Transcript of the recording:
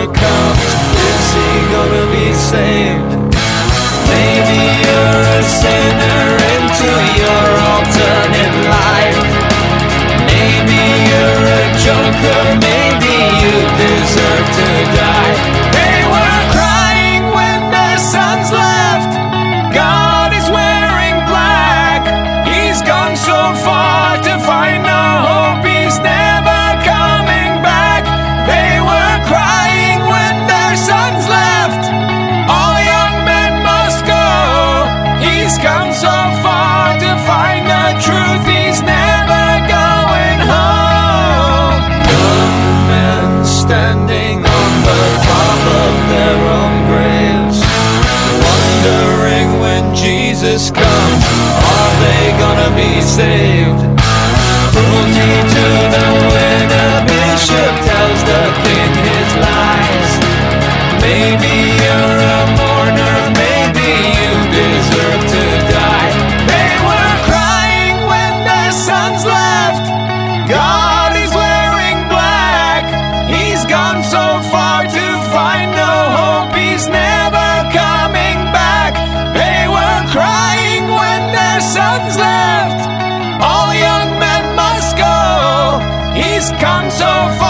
comes, is he gonna be saved? Maybe you're a sinner into your alternate life. Maybe you're a joker, maybe you deserve to die. They were crying when their sons left. God is wearing black. He's gone so far to find no hope. He's never coming back. They were crying when their sons left. All young men must go. He's come so far to find the truth. He's never going home. Young men standing on the top of their own graves, wondering when Jesus comes, are they gonna be saved? Cruelty to the winner, bishop tells the king his lies. Maybe you're a mourner, maybe you deserve to die. They were crying when their sons left. God is wearing black. He's gone so far to find no hope. He's never coming back. They were crying when their sons left. All young men must go. He's come so far